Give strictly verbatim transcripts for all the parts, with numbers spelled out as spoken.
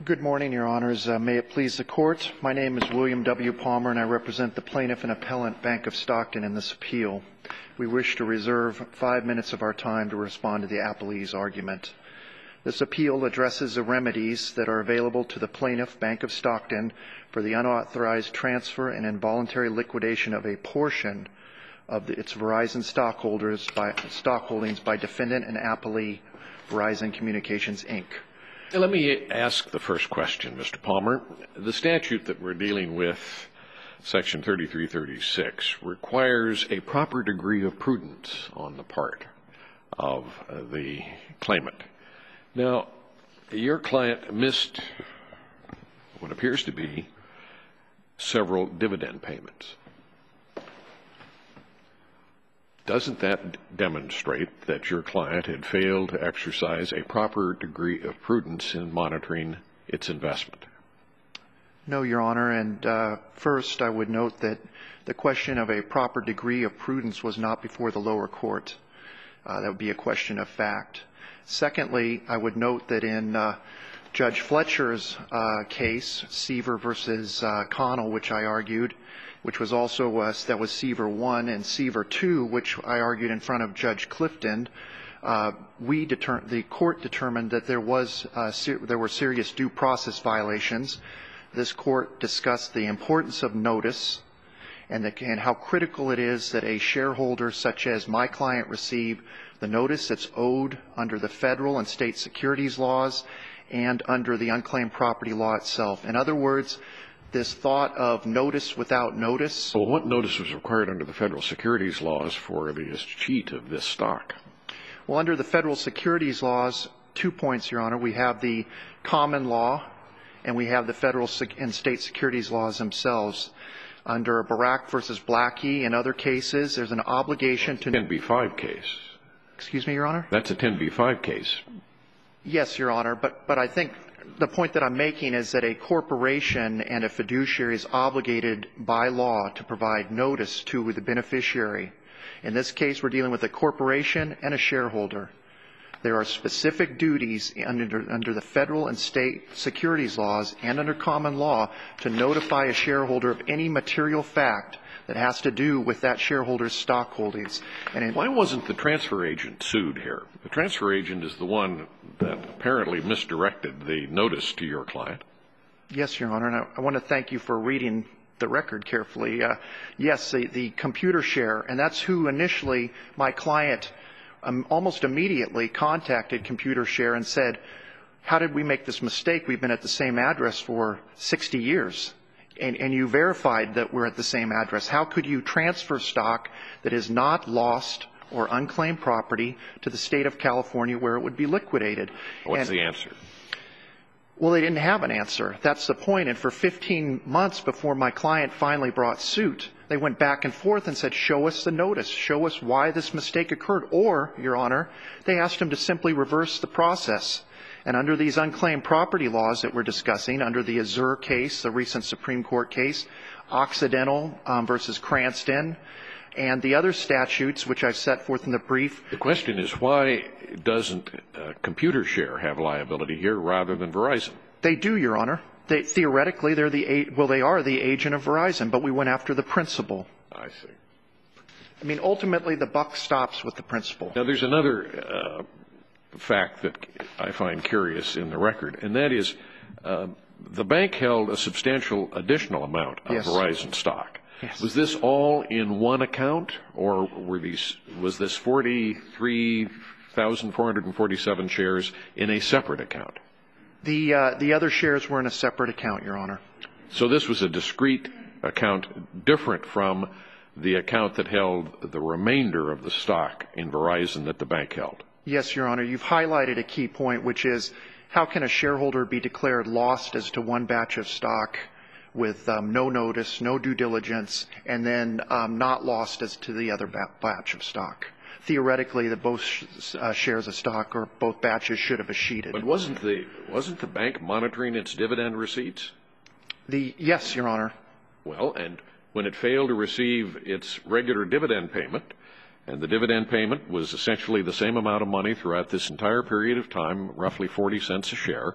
Good morning, Your Honors. Uh, may it please the Court. My name is William W. Palmer, and I represent the plaintiff and appellant Bank of Stockton in this appeal. We wish to reserve five minutes of our time to respond to the appellee's argument. This appeal addresses the remedies that are available to the plaintiff, Bank of Stockton, for the unauthorized transfer and involuntary liquidation of a portion of the, its Verizon stockholders by, stockholdings by defendant and appellee Verizon Communications, Incorporated. Let me ask the first question, Mister Palmer. The statute that we're dealing with, Section thirty-three thirty-six, requires a proper degree of prudence on the part of uh, the claimant. Now, your client missed what appears to be several dividend payments. Doesn't that demonstrate that your client had failed to exercise a proper degree of prudence in monitoring its investment? No, Your Honor, and uh, first I would note that the question of a proper degree of prudence was not before the lower court. Uh, that would be a question of fact. Secondly, I would note that in uh, Judge Fletcher's uh, case, Seaver versus uh, Connell, which I argued, which was also, uh, that was Seaver one, and Seaver two, which I argued in front of Judge Clifton, uh, we deter- the court determined that there was uh, ser- there were serious due process violations. This court discussed the importance of notice and, the, and how critical it is that a shareholder such as my client receive the notice that's owed under the federal and state securities laws and under the unclaimed property law itself. In other words, this thought of notice without notice. Well, what notice was required under the federal securities laws for the escheat of this stock? Well, under the federal securities laws, two points, Your Honor. We have the common law, and we have the federal and state securities laws themselves. Under Barack versus Blackie and other cases, there's an obligation to... ten B five case. Excuse me, Your Honor? That's a ten B five case. Yes, Your Honor, but, but I think the point that I'm making is that a corporation and a fiduciary is obligated by law to provide notice to the beneficiary. In this case, we're dealing with a corporation and a shareholder. There are specific duties under, under the federal and state securities laws and under common law to notify a shareholder of any material fact that has to do with that shareholder's stock holdings. And it, why wasn't the transfer agent sued here? The transfer agent is the one that apparently misdirected the notice to your client. Yes, Your Honor, and I, I want to thank you for reading the record carefully. Uh, yes, the, the computer share, and that's who initially my client um, almost immediately contacted ComputerShare and said, how did we make this mistake? We've been at the same address for sixty years. And, and you verified that we're at the same address. How could you transfer stock that is not lost or unclaimed property to the state of California where it would be liquidated? What's and, the answer? Well, they didn't have an answer. That's the point. And for fifteen months before my client finally brought suit, they went back and forth and said, show us the notice. Show us why this mistake occurred. Or, Your Honor, they asked him to simply reverse the process. And under these unclaimed property laws that we're discussing, under the Azure case, the recent Supreme Court case, Occidental um, versus Cranston, and the other statutes which I've set forth in the brief. The question is, why doesn't uh, ComputerShare have liability here rather than Verizon? They do, Your Honor. They, theoretically, they're the well, they are the agent of Verizon, but we went after the principal. I see. I mean, ultimately, the buck stops with the principal. Now, there's another uh, fact that I find curious in the record, and that is uh, the bank held a substantial additional amount of yes. Verizon stock. Yes. Was this all in one account, or were these was this forty-three thousand four hundred forty-seven shares in a separate account? The uh, the other shares were in a separate account, Your Honor. So this was a discrete account, different from the account that held the remainder of the stock in Verizon that the bank held. Yes, Your Honor. You've highlighted a key point, which is how can a shareholder be declared lost as to one batch of stock with um, no notice, no due diligence, and then um, not lost as to the other ba- batch of stock? Theoretically, the both sh- uh, shares of stock or both batches should have escheated. But wasn't the wasn't the bank monitoring its dividend receipts? The yes, Your Honor. Well, and when it failed to receive its regular dividend payment, and the dividend payment was essentially the same amount of money throughout this entire period of time, roughly forty cents a share,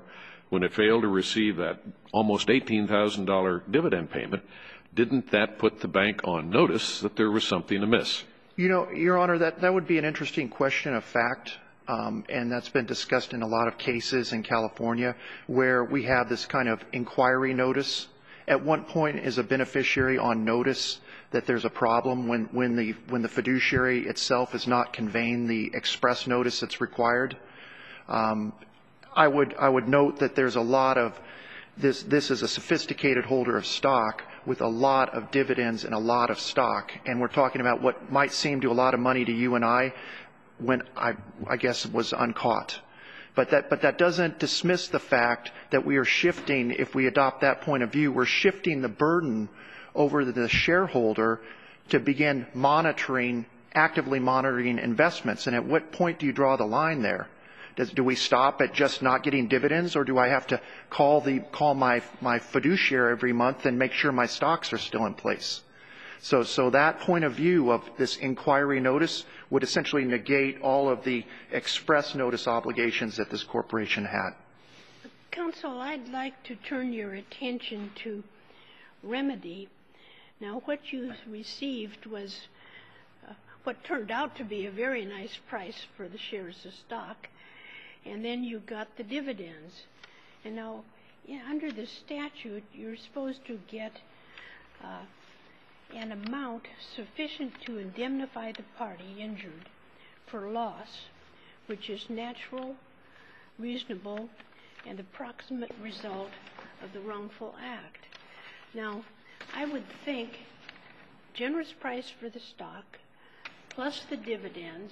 when it failed to receive that almost eighteen thousand dollars dividend payment, didn't that put the bank on notice that there was something amiss? You know, Your Honor, that, that would be an interesting question of fact, um, and that's been discussed in a lot of cases in California where we have this kind of inquiry notice. At one point, is a beneficiary on notice that there's a problem when, when, the, when the fiduciary itself is not conveying the express notice that's required? Um, I would, I would note that there's a lot of this, this is a sophisticated holder of stock with a lot of dividends and a lot of stock. And we're talking about what might seem to a lot of money to you and I when I, I guess was uncaught. But that, but that doesn't dismiss the fact that we are shifting, if we adopt that point of view, we're shifting the burden over the shareholder to begin monitoring, actively monitoring investments. And at what point do you draw the line there? Does, do we stop at just not getting dividends, or do I have to call the call my my fiduciary every month and make sure my stocks are still in place? So, so that point of view of this inquiry notice would essentially negate all of the express notice obligations that this corporation had. Counsel, I'd like to turn your attention to remedy. Now, what you received was uh, what turned out to be a very nice price for the shares of stock. And then you got the dividends. And now, yeah, under the statute, you're supposed to get uh, an amount sufficient to indemnify the party injured for loss, which is natural, reasonable, and approximate result of the wrongful act. Now, I would think generous price for the stock, plus the dividends,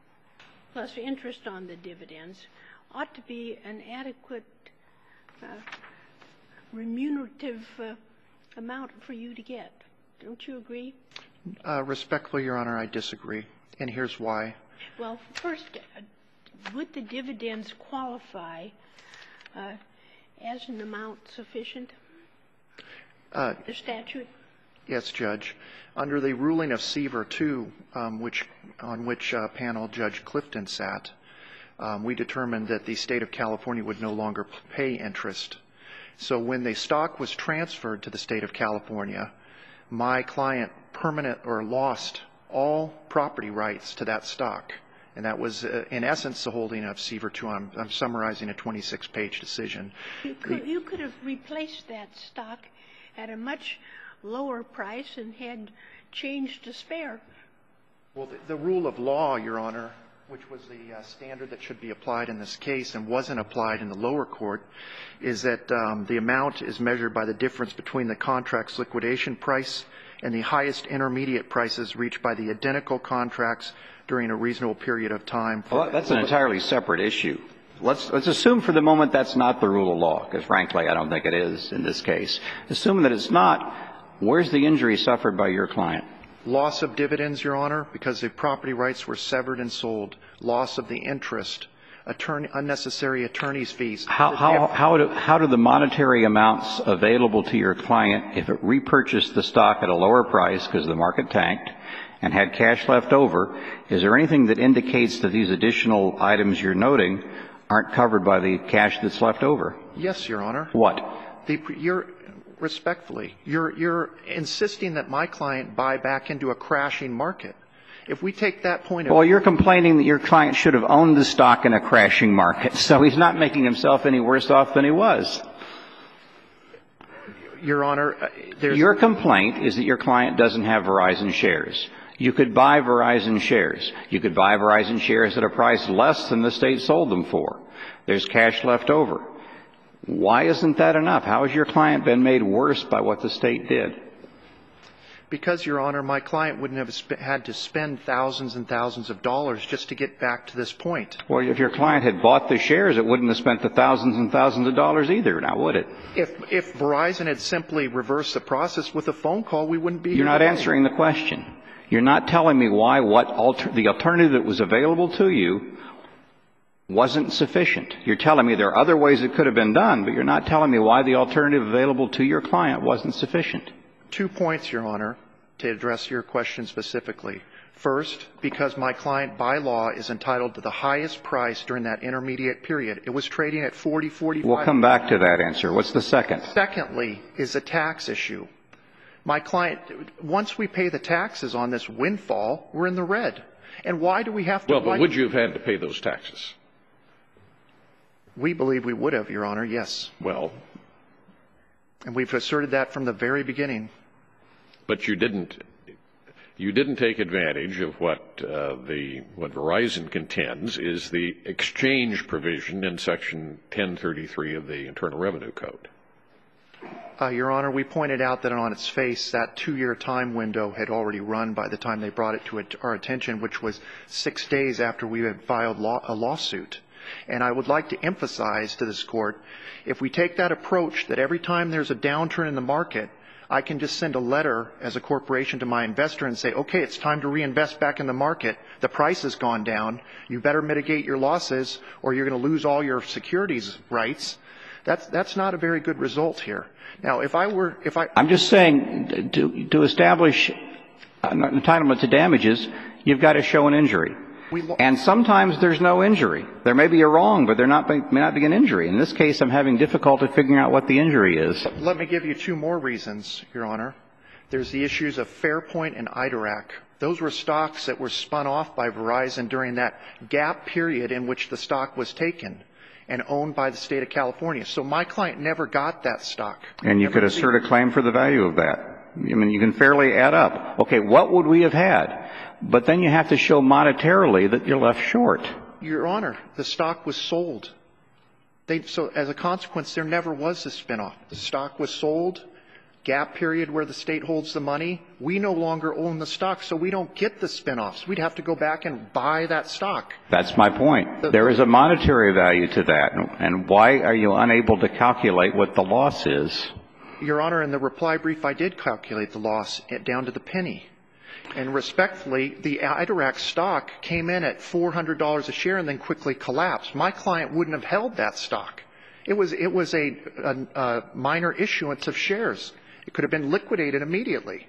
plus interest on the dividends, ought to be an adequate uh, remunerative uh, amount for you to get. Don't you agree? Uh, respectfully, Your Honor, I disagree, and here's why. Well, first, uh, would the dividends qualify uh, as an amount sufficient? Uh, the statute? Yes, Judge. Under the ruling of Seaver two, um, which, on which uh, panel Judge Clifton sat, um, we determined that the state of California would no longer pay interest. So when the stock was transferred to the state of California, my client permanent or lost all property rights to that stock. And that was, uh, in essence, the holding of Seaver two. I'm, I'm summarizing a twenty-six page decision. You could, you could have replaced that stock at a much lower price and had change to spare. Well, the, the rule of law, Your Honor, which was the uh, standard that should be applied in this case and wasn't applied in the lower court, is that um, the amount is measured by the difference between the contract's liquidation price and the highest intermediate prices reached by the identical contracts during a reasonable period of time. Well, that's an entirely separate issue. Let's, let's assume for the moment that's not the rule of law, because frankly I don't think it is in this case. Assuming that it's not, where's the injury suffered by your client? Loss of dividends, Your Honor, because the property rights were severed and sold. Loss of the interest. Attorney, unnecessary attorney's fees. How, how, how, do, how do the monetary amounts available to your client, if it repurchased the stock at a lower price because the market tanked and had cash left over, is there anything that indicates that these additional items you're noting aren't covered by the cash that's left over? Yes, Your Honor. What? The, you're, respectfully, you're, you're insisting that my client buy back into a crashing market. If we take that point of... Well, you're complaining that your client should have owned the stock in a crashing market, so he's not making himself any worse off than he was. Your Honor, there's... Your complaint is that your client doesn't have Verizon shares. You could buy Verizon shares. You could buy Verizon shares at a price less than the state sold them for. There's cash left over. Why isn't that enough? How has your client been made worse by what the state did? Because, Your Honor, my client wouldn't have sp- had to spend thousands and thousands of dollars just to get back to this point. Well, if your client had bought the shares, it wouldn't have spent the thousands and thousands of dollars either, now would it? If, if Verizon had simply reversed the process with a phone call, we wouldn't be here You're not today. answering the question. You're not telling me why what alter- the alternative that was available to you wasn't sufficient. You're telling me there are other ways it could have been done, but you're not telling me why the alternative available to your client wasn't sufficient. Two points, Your Honor, to address your question specifically. First, because my client by law is entitled to the highest price during that intermediate period. It was trading at forty, forty-five. We'll come back to that answer. What's the second? Secondly is a tax issue. My client, once we pay the taxes on this windfall, we're in the red. And why do we have to? Well, but would you have had to pay those taxes? We believe we would have, Your Honor, yes. Well. And we've asserted that from the very beginning. But you didn't. You didn't take advantage of what uh, the what Verizon contends is the exchange provision in Section ten thirty-three of the Internal Revenue Code. Uh, Your Honor, we pointed out that on its face, that two-year time window had already run by the time they brought it to our attention, which was six days after we had filed law, a lawsuit. And I would like to emphasize to this Court, if we take that approach that every time there's a downturn in the market, I can just send a letter as a corporation to my investor and say, okay, it's time to reinvest back in the market. The price has gone down. You better mitigate your losses or you're going to lose all your securities rights. That's, that's not a very good result here. Now, if I were, if I... I'm just saying, to, to establish an entitlement to damages, you've got to show an injury. And sometimes there's no injury. There may be a wrong, but there not be, may not be an injury. In this case, I'm having difficulty figuring out what the injury is. Let me give you two more reasons, Your Honor. There's the issues of Fairpoint and IDORAC. Those were stocks that were spun off by Verizon during that gap period in which the stock was taken and owned by the state of California. So my client never got that stock. And you never could assert a claim for the value of that. I mean, you can fairly add up. Okay, what would we have had? But then you have to show monetarily that you're left short. Your Honor, the stock was sold. They, so as a consequence, there never was a spinoff. The stock was sold, gap period where the state holds the money. We no longer own the stock, so we don't get the spinoffs. We'd have to go back and buy that stock. That's my point. The, there is a monetary value to that. And why are you unable to calculate what the loss is? Your Honor, in the reply brief, I did calculate the loss down to the penny. And respectfully, the IDORAC stock came in at four hundred dollars a share and then quickly collapsed. My client wouldn't have held that stock. It was, it was a, a, a minor issuance of shares. It could have been liquidated immediately.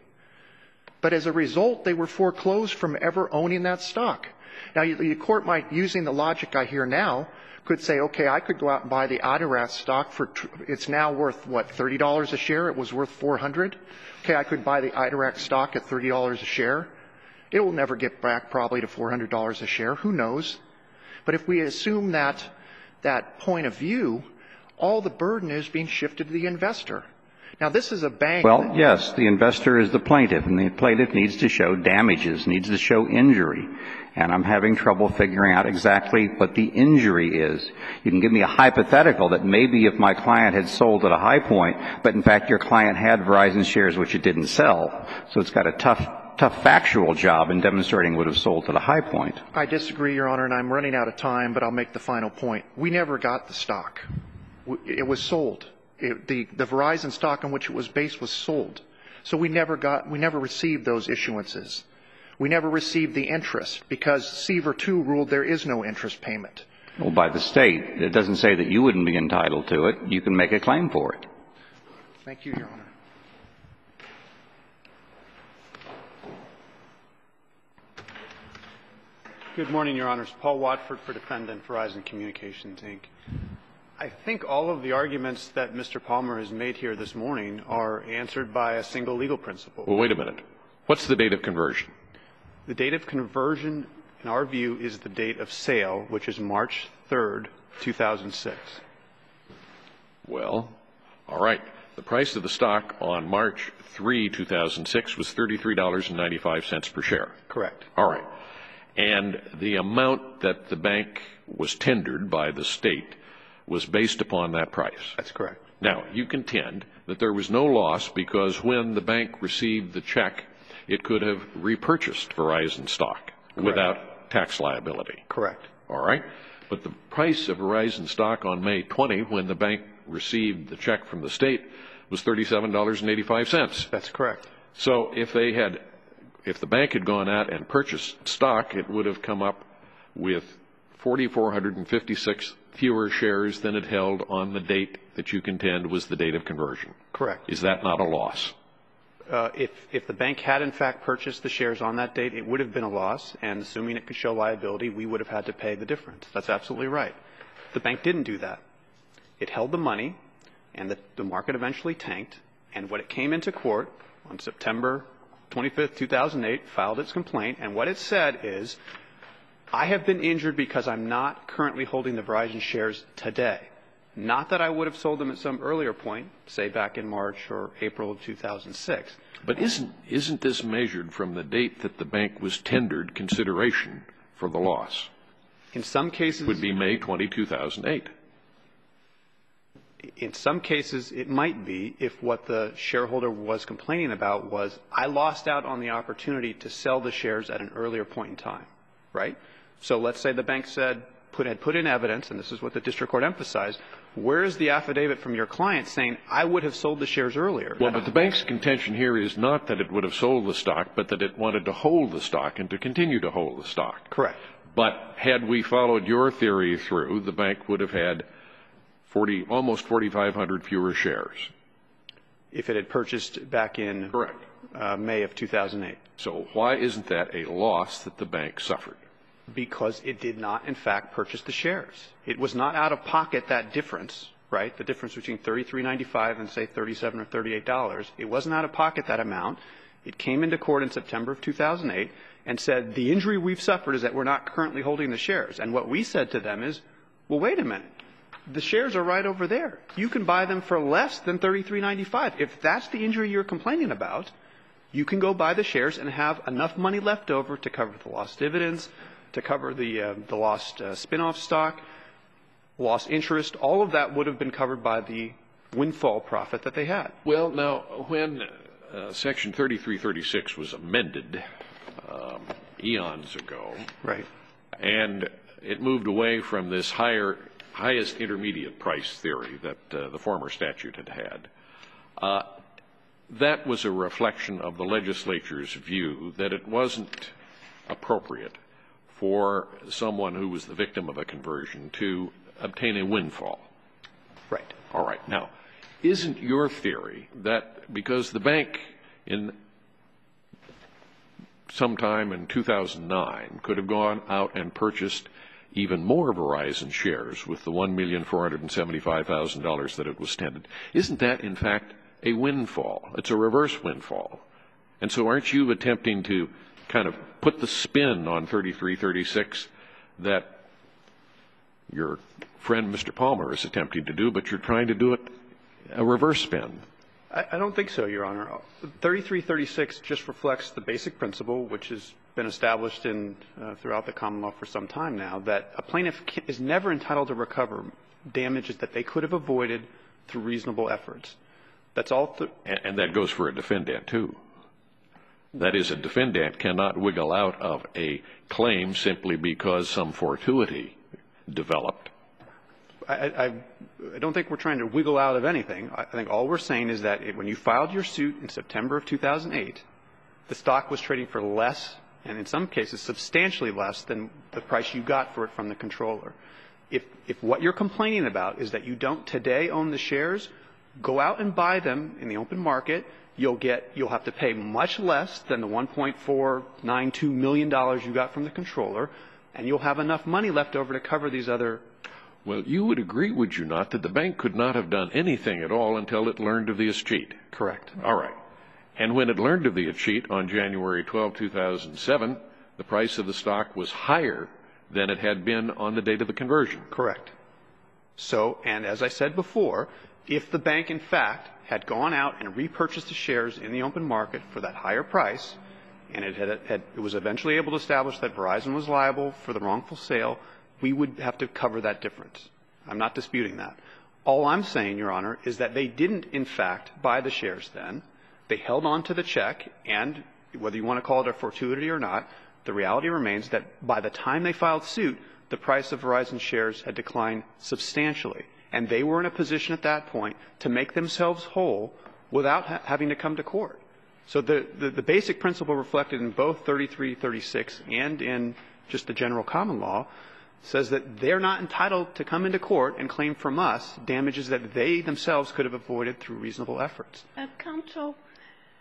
But as a result, they were foreclosed from ever owning that stock. Now, the court might, using the logic I hear now, could say, okay, I could go out and buy the IDORAC stock for, it's now worth, what, thirty dollars a share? It was worth four hundred dollars. Okay, I could buy the IDORAC stock at thirty dollars a share. It will never get back probably to four hundred dollars a share. Who knows? But if we assume that, that point of view, all the burden is being shifted to the investor. Now, this is a bank. Well, yes, the investor is the plaintiff, and the plaintiff needs to show damages, needs to show injury. And I'm having trouble figuring out exactly what the injury is. You can give me a hypothetical that maybe if my client had sold at a high point, but in fact your client had Verizon shares which it didn't sell. So it's got a tough, tough factual job in demonstrating it would have sold at a high point. I disagree, Your Honor, and I'm running out of time, but I'll make the final point. We never got the stock. It was sold. It, the, the Verizon stock on which it was based was sold. So we never got, we never received those issuances. We never received the interest because Seaver two ruled there is no interest payment. Well, by the state. It doesn't say that you wouldn't be entitled to it. You can make a claim for it. Thank you, Your Honor. Good morning, Your Honors. Paul Watford for Defendant, Verizon Communications, Incorporated. I think all of the arguments that Mister Palmer has made here this morning are answered by a single legal principle. Well, wait a minute. What's the date of conversion? The date of conversion, in our view, is the date of sale, which is March third, two thousand six. Well, all right. The price of the stock on March third, two thousand six was thirty-three dollars and ninety-five cents per share. Correct. All right. And the amount that the bank was tendered by the state was based upon that price. That's correct. Now, you contend that there was no loss because when the bank received the check, it could have repurchased Verizon stock Correct. Without tax liability. Correct. All right. But the price of Verizon stock on May twentieth, when the bank received the check from the state, was thirty-seven dollars and eighty-five cents. That's correct. So if they had, if the bank had gone out and purchased stock, it would have come up with four thousand four hundred fifty-six fewer shares than it held on the date that you contend was the date of conversion. Correct. Is that not a loss? Uh, if, if the bank had, in fact, purchased the shares on that date, it would have been a loss, and assuming it could show liability, we would have had to pay the difference. That's absolutely right. The bank didn't do that. It held the money, and the, the market eventually tanked, and when it came into court on September twenty-fifth, two thousand eight, filed its complaint, and what it said is, I have been injured because I'm not currently holding the Verizon shares today. Not that I would have sold them at some earlier point, say back in March or April of two thousand six. But isn't, isn't this measured from the date that the bank was tendered consideration for the loss? In some cases... It would be May twentieth, two thousand eight. In some cases, it might be if what the shareholder was complaining about was, I lost out on the opportunity to sell the shares at an earlier point in time, right? So let's say the bank said, put, had put in evidence, and this is what the district court emphasized, where is the affidavit from your client saying, I would have sold the shares earlier? Well, but the bank's contention here is not that it would have sold the stock, but that it wanted to hold the stock and to continue to hold the stock. Correct. But had we followed your theory through, the bank would have had forty, almost forty-five hundred fewer shares. If it had purchased back in Correct. Uh, May of two thousand eight. So why isn't that a loss that the bank suffered? Because it did not, in fact, purchase the shares. It was not out of pocket, that difference, right? The difference between thirty-three ninety-five and, say, thirty-seven or thirty-eight dollars. It wasn't out of pocket, that amount. It came into court in September of two thousand eight and said, the injury we've suffered is that we're not currently holding the shares. And what we said to them is, well, wait a minute. The shares are right over there. You can buy them for less than thirty-three ninety-five. If that's the injury you're complaining about, you can go buy the shares and have enough money left over to cover the lost dividends, to cover the, uh, the lost uh, spin-off stock, lost interest. All of that would have been covered by the windfall profit that they had. Well, now, when uh, Section thirty-three thirty-six was amended um, eons ago, right, and it moved away from this higher, highest intermediate price theory that uh, the former statute had had, uh, that was a reflection of the legislature's view that it wasn't appropriate for someone who was the victim of a conversion to obtain a windfall. Right. All right. Now, isn't your theory that because the bank in sometime in two thousand nine could have gone out and purchased even more Verizon shares with the one million four hundred seventy-five thousand dollars that it was tendered, isn't that, in fact, a windfall? It's a reverse windfall. And so aren't you attempting to kind of put the spin on thirty-three thirty-six that your friend Mister Palmer is attempting to do, but you're trying to do it a reverse spin? I, I don't think so, Your Honor. thirty-three thirty-six just reflects the basic principle, which has been established in uh, throughout the common law for some time now, that a plaintiff is never entitled to recover damages that they could have avoided through reasonable efforts. That's all. Th- and, and that goes for a defendant, too. That is, a defendant cannot wiggle out of a claim simply because some fortuity developed. I, I, I don't think we're trying to wiggle out of anything. I think all we're saying is that it, when you filed your suit in September of two thousand eight, the stock was trading for less, and in some cases substantially less, than the price you got for it from the controller. If, if what you're complaining about is that you don't today own the shares, go out and buy them in the open market. You'll get, you'll have to pay much less than the one point four nine two million dollars you got from the controller, and you'll have enough money left over to cover these other. Well, you would agree, would you not, that the bank could not have done anything at all until it learned of the escheat? Correct. All right. And when it learned of the escheat on January twelfth, two thousand seven, the price of the stock was higher than it had been on the date of the conversion. Correct. So, and as I said before, if the bank, in fact, had gone out and repurchased the shares in the open market for that higher price, and it, had, had, it was eventually able to establish that Verizon was liable for the wrongful sale, we would have to cover that difference. I'm not disputing that. All I'm saying, Your Honor, is that they didn't, in fact, buy the shares then. They held on to the check, and whether you want to call it a fortuity or not, the reality remains that by the time they filed suit, the price of Verizon shares had declined substantially. And they were in a position at that point to make themselves whole without ha- having to come to court. So the, the, the basic principle reflected in both thirty-three thirty-six and in just the general common law says that they're not entitled to come into court and claim from us damages that they themselves could have avoided through reasonable efforts. Uh, counsel,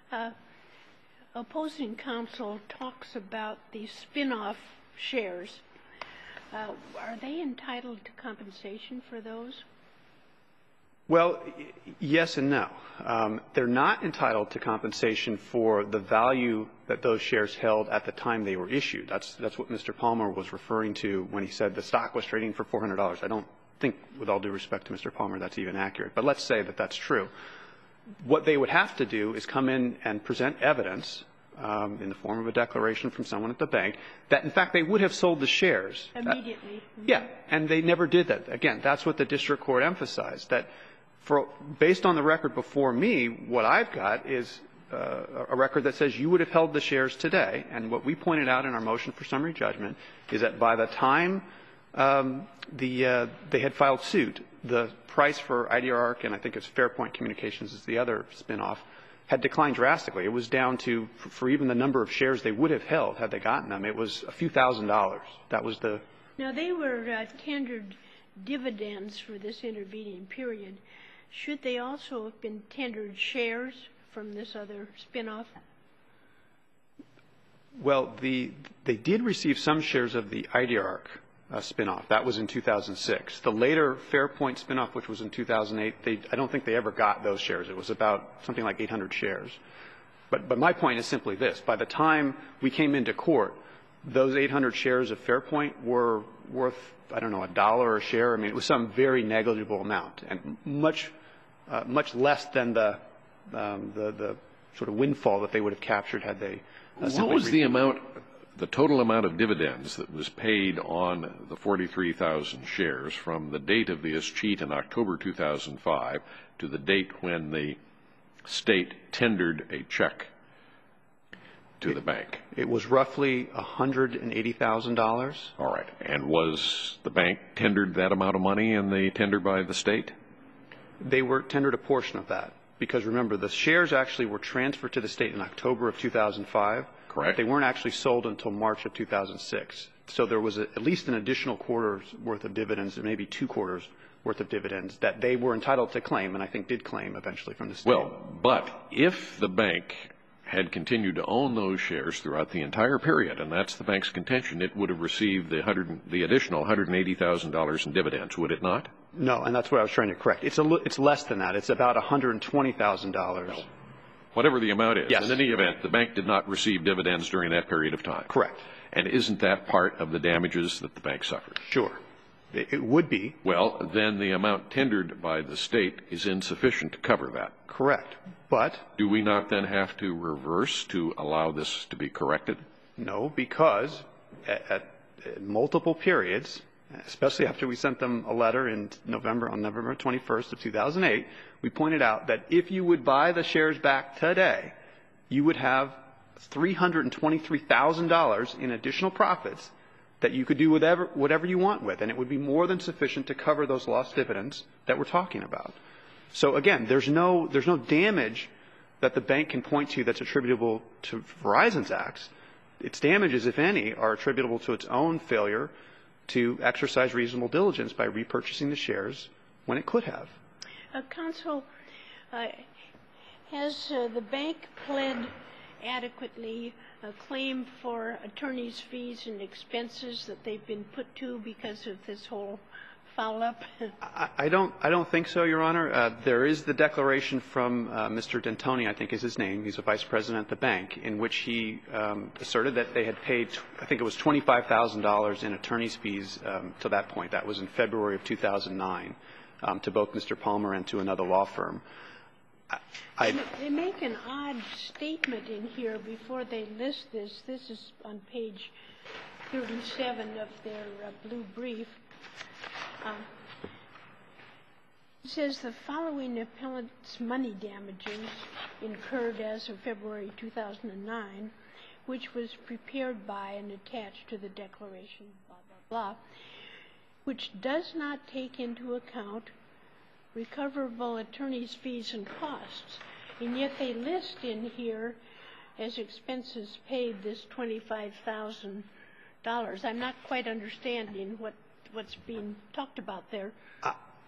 Uh, opposing counsel talks about the spin-off shares. Uh, are they entitled to compensation for those? Well, yes and no. Um, they're not entitled to compensation for the value that those shares held at the time they were issued. That's, that's what Mister Palmer was referring to when he said the stock was trading for four hundred dollars. I don't think, with all due respect to Mister Palmer, that's even accurate. But let's say that that's true. What they would have to do is come in and present evidence um, in the form of a declaration from someone at the bank that, in fact, they would have sold the shares. Immediately. Uh, yeah, and they never did that. Again, that's what the district court emphasized, that for, based on the record before me, what I've got is uh, a record that says you would have held the shares today. And what we pointed out in our motion for summary judgment is that by the time um, the uh, they had filed suit, the price for I D R A R C, and I think it's Fairpoint Communications is the other spinoff, had declined drastically. It was down to, for even the number of shares they would have held had they gotten them, it was a few thousand dollars. That was the... Now, they were uh, tendered dividends for this intervening period. Should they also have been tendered shares from this other spinoff? Well, the, they did receive some shares of the I D R A R C uh, spinoff. That was in two thousand six. The later Fairpoint spinoff, which was in two thousand eight, they, I don't think they ever got those shares. It was about something like eight hundred shares. But, but my point is simply this. By the time we came into court, those eight hundred shares of Fairpoint were worth, I don't know, a dollar a share. I mean, it was some very negligible amount and much, uh, much less than the, um, the, the sort of windfall that they would have captured had they uh, What simply was the amount, the total amount of dividends that was paid on the forty-three thousand shares from the date of the escheat in October two thousand five to the date when the state tendered a check to the bank? It was roughly one hundred eighty thousand dollars. All right. And was the bank tendered that amount of money in the tender by the state? They were tendered a portion of that. Because remember, the shares actually were transferred to the state in October of two thousand five. Correct. They weren't actually sold until March of two thousand six. So there was a, at least an additional quarter's worth of dividends, and maybe two quarters worth of dividends that they were entitled to claim, and I think did claim eventually from the state. Well, but if the bank had continued to own those shares throughout the entire period, and that's the bank's contention, it would have received the, hundred, the additional one hundred eighty thousand dollars in dividends, would it not? No, and that's what I was trying to correct. It's, a, it's less than that. It's about one hundred twenty thousand dollars. No. Whatever the amount is. Yes. In any event, the bank did not receive dividends during that period of time. Correct. And isn't that part of the damages that the bank suffered? Sure. It, it would be. Well, then the amount tendered by the state is insufficient to cover that. Correct. But do we not then have to reverse to allow this to be corrected? No, because at, at, at multiple periods, especially after we sent them a letter in November, on November twenty-first of two thousand eight, we pointed out that if you would buy the shares back today, you would have three hundred twenty-three thousand dollars in additional profits that you could do whatever, whatever you want with, and it would be more than sufficient to cover those lost dividends that we're talking about. So again, there's no, there's no damage that the bank can point to that's attributable to Verizon's acts. Its damages, if any, are attributable to its own failure to exercise reasonable diligence by repurchasing the shares when it could have. Uh, Counsel, uh, has uh, the bank pled adequately a claim for attorney's fees and expenses that they've been put to because of this whole foul-up? I, I don't. I don't think so, Your Honor. Uh, there is the declaration from uh, Mister D'Antoni, I think is his name. He's a vice president at the bank, in which he um, asserted that they had paid, I think it was twenty-five thousand dollars in attorney's fees um, to that point. That was in February of two thousand nine, um, to both Mister Palmer and to another law firm. I, I, they make an odd statement in here before they list this. This is on page thirty-seven of their uh, blue brief. Um, it says the following appellant's money damages incurred as of February two thousand nine, which was prepared by and attached to the declaration, blah, blah, blah, which does not take into account recoverable attorney's fees and costs. And yet they list in here as expenses paid this twenty-five thousand dollars. I'm not quite understanding what what's being talked about there. I,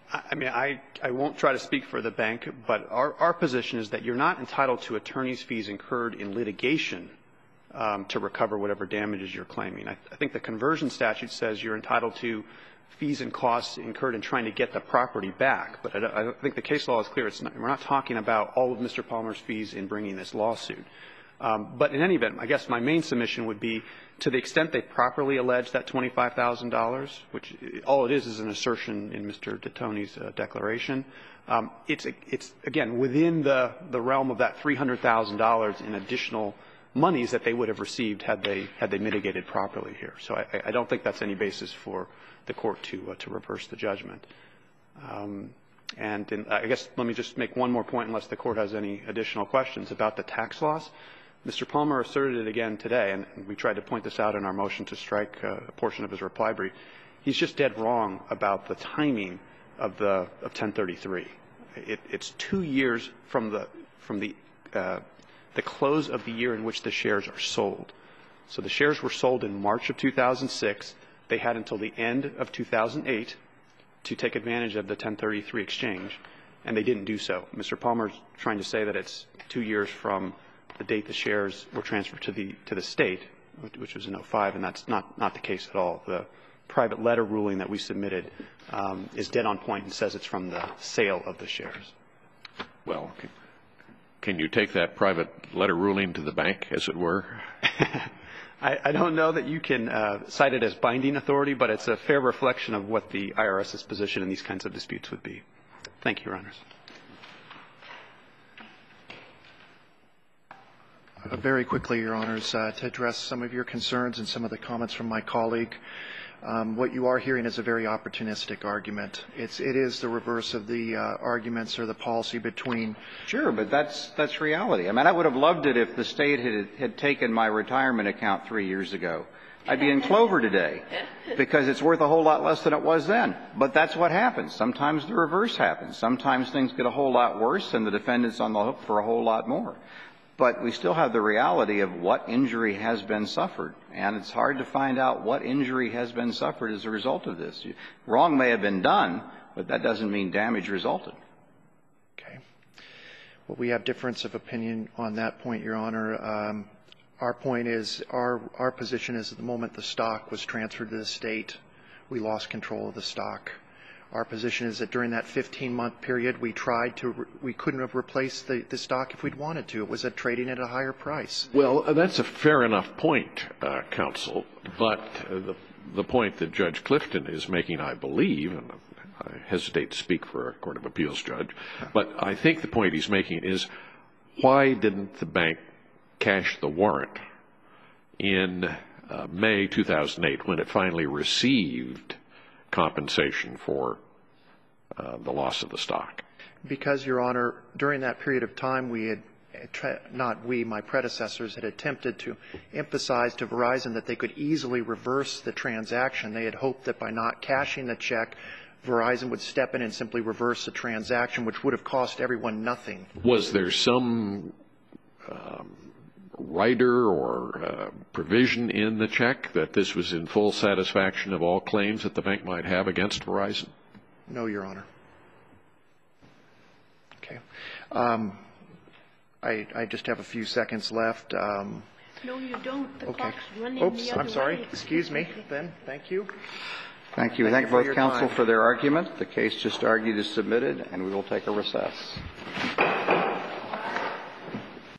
I mean, I, I won't try to speak for the bank, but our, our position is that you're not entitled to attorney's fees incurred in litigation um, to recover whatever damages you're claiming. I, I think the conversion statute says you're entitled to fees and costs incurred in trying to get the property back. But I, I think the case law is clear. It's not, we're not talking about all of Mister Palmer's fees in bringing this lawsuit. Um, but in any event, I guess my main submission would be, to the extent they properly allege that twenty-five thousand dollars, which all it is is an assertion in Mister Detoni's uh, declaration, um, it's, it's, again, within the, the realm of that three hundred thousand dollars in additional monies that they would have received had they, had they mitigated properly here. So I, I don't think that's any basis for the court to, uh, to reverse the judgment. Um, and in, I guess let me just make one more point, unless the court has any additional questions about the tax loss. Mister Palmer asserted it again today, and we tried to point this out in our motion to strike uh, a portion of his reply brief. He's just dead wrong about the timing of the of ten thirty-three. It, it's two years from the from the uh, the close of the year in which the shares are sold. So the shares were sold in March of two thousand six. They had until the end of two thousand eight to take advantage of the ten thirty-three exchange, and they didn't do so. Mister Palmer's trying to say that it's two years from the date the shares were transferred to the to the state, which was in oh five, and that's not not the case at all. The private letter ruling that we submitted um, is dead on point and says it's from the sale of the shares. Well, can, can you take that private letter ruling to the bank, as it were? I, I don't know that you can uh, cite it as binding authority, but it's a fair reflection of what the I R S's position in these kinds of disputes would be. Thank you, Your Honors. Uh, very quickly, Your Honors, uh, to address some of your concerns and some of the comments from my colleague. Um, what you are hearing is a very opportunistic argument. It's, it is the reverse of the uh, arguments or the policy between. Sure, but that's, that's reality. I mean, I would have loved it if the state had, had taken my retirement account three years ago. I'd be in clover today because it's worth a whole lot less than it was then. But that's what happens. Sometimes the reverse happens. Sometimes things get a whole lot worse and the defendant's on the hook for a whole lot more. But we still have the reality of what injury has been suffered, and it's hard to find out what injury has been suffered as a result of this. Wrong may have been done, but that doesn't mean damage resulted. Okay. Well, we have difference of opinion on that point, Your Honor. Um, our point is, our, our position is at the moment the stock was transferred to the state, we lost control of the stock. Our position is that during that fifteen-month period, we tried to, we couldn't have replaced the, the stock if we'd wanted to. It was at trading at a higher price. Well, that's a fair enough point, uh, counsel. But uh, the, the point that Judge Clifton is making, I believe, and I hesitate to speak for a Court of Appeals judge, but I think the point he's making is, why didn't the bank cash the warrant in uh, May two thousand eight when it finally received compensation for uh, the loss of the stock? Because, Your Honor, during that period of time, we had, not we, my predecessors, had attempted to emphasize to Verizon that they could easily reverse the transaction. They had hoped that by not cashing the check, Verizon would step in and simply reverse the transaction, which would have cost everyone nothing. Was there some um, rider or uh, provision in the check that this was in full satisfaction of all claims that the bank might have against Verizon? No, Your Honor. Okay. Um, I, I just have a few seconds left. Um, no, you don't. The okay. clock's running Oops, the other I'm sorry. way. Excuse me. Then, thank you. Thank you. Thank Thank you for both your counsel time. for their argument. The case just argued is submitted, and we will take a recess.